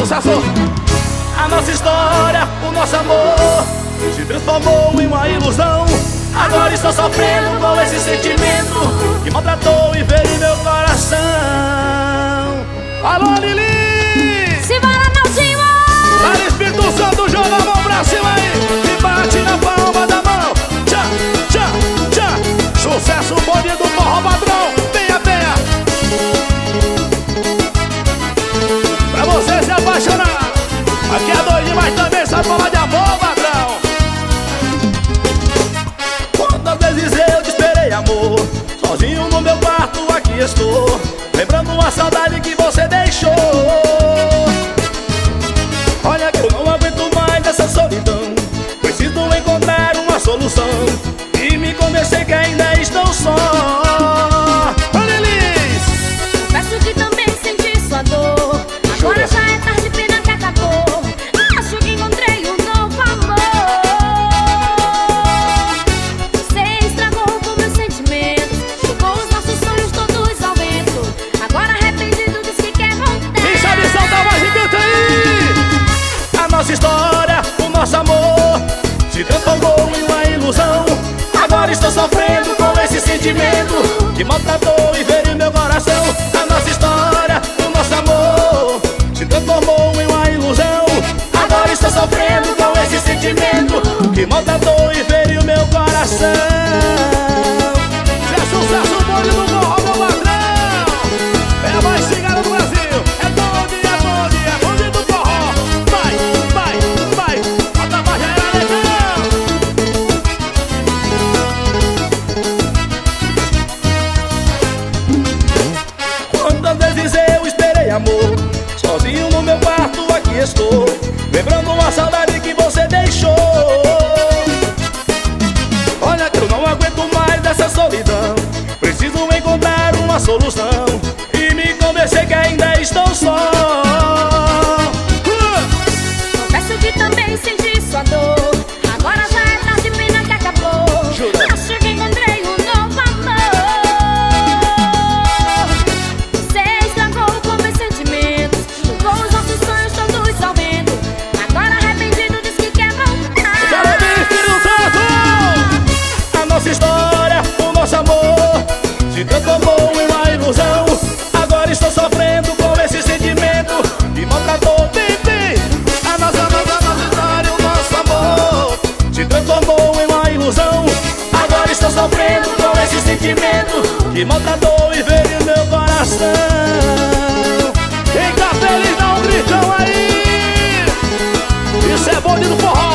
sucesso. A nossa história, o nosso amor se transformou em uma ilusão. Agora estou sofrendo com esse sentimento que maltratou e feriu meu coração. Alô, Lili! Simbora, Naldinho! Dá Espírito Santo, joga a mão pra cima aí e bate na palma da mão. Tchá, tchá, tchá. Sucesso, bonde do forró padrão. Venha, venha. Pra você se apaixonar. Aqui é doidinho, mas também sabe falar de amor, padrão. Quantas vezes eu te esperei, amor, sozinho no meu quarto, aqui estou, lembrando a saudade que você deixou. Olha que eu não aguento mais essa solidão, preciso encontrar uma solução. E me convencer que ainda estou só. Olha, Elis! Peço que também senti sua dor. Agora já é tarde, pena que acabou. Acho que encontrei um novo amor. Você estragou com meus sentimentos, jogou os nossos sonhos todos ao vento. Agora arrependido diz que quer voltar. Deixa a lição da voz gigante aí! A nossa história, o nosso amor se transformou em uma ilusão. Agora estou sofrendo com esse sentimento que maltratou e feriu meu coração. A nossa história, o nosso amor se transformou em uma ilusão. Agora estou sofrendo com esse sentimento que maltratou e feriu meu coração. Se é sucesso, o bonde do forró, meu patrão. É a mais cigana do Brasil. É bonde, é bonde, é bonde do forró. Vai, vai, vai. Bota pra já era legal. Quantas vezes eu esperei, amor, sozinho no meu quarto, aqui estou, lembrando a saudade que você deixou. Olha que eu não aguento mais dessa solidão, preciso encontrar uma solução. E me convencer que ainda estou só. Confesso que também senti sua dor. Agora já é tarde, pena que acabou. Jura? Acho que encontrei um novo amor. Você estragou com meus sentimentos, jogou os nossos sonhos todos ao vento. Agora arrependido diz que quer voltar. Quero ouvir, Espírito Santo! A nossa história, o nosso amor se transformou em uma ilusão. Agora estou sofrendo com esse sentimento que maltratou, bem, bem. A nossa história, o nosso amor se transformou em uma ilusão. Agora estou sofrendo com esse sentimento que maltratou e feriu meu coração. Quem tá feliz dá um gritão aí. Isso é bonde do forró.